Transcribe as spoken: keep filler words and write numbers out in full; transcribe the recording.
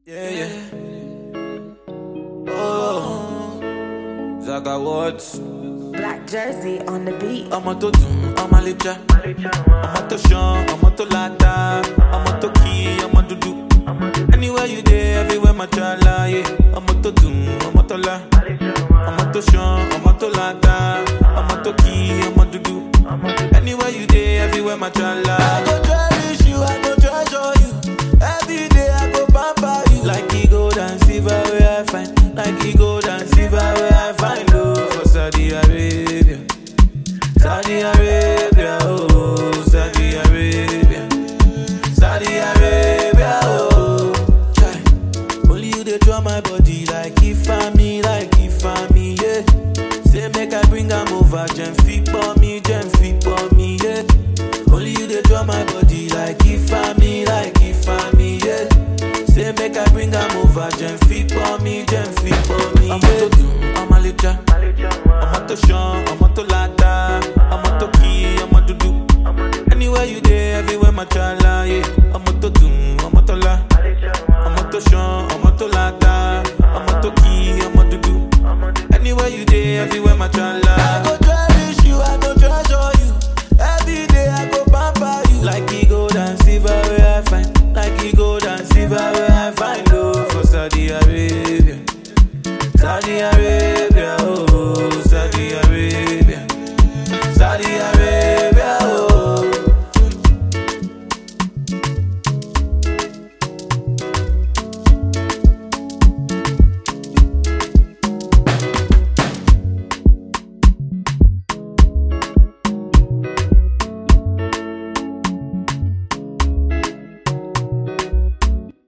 Yeah, yeah. Oh, Zaga Watts. Black jersey on the beat. I'm a to doom, I'm a licha. I'm a to Sean, I'm a to Lata. I'm a to Key, I'm a to do. Anywhere you there, everywhere my chala, yeah. I'm a to doom, I'm a to La. I'm a to Sean, I'm a to Lata. I'm a to Key, I'm a to do. Anywhere you there, everywhere my chala. I go cherish you, I go treasure you. Every day I go pamper you. Like he gold and silver where I find. Like he gold and silver where I find love for Saudi Arabia. Saudi Arabia, oh, Saudi Arabia. Saudi Arabia, oh. Try. Only you they draw my body like if I me, like if I me, yeah. Say make I bring them over, gem fit for me, gem fit for me, yeah. Only you they draw my body like if I me, like if I me, yeah. Say make I bring them over, gem fit for me, gem fit for me, yeah. I'm a to do, I'm a licha. I'm a to Sean, I'm a to Lata. I'm a to Key, I'm a to do. Anywhere you there, everywhere my chala, yeah. I'm a to do.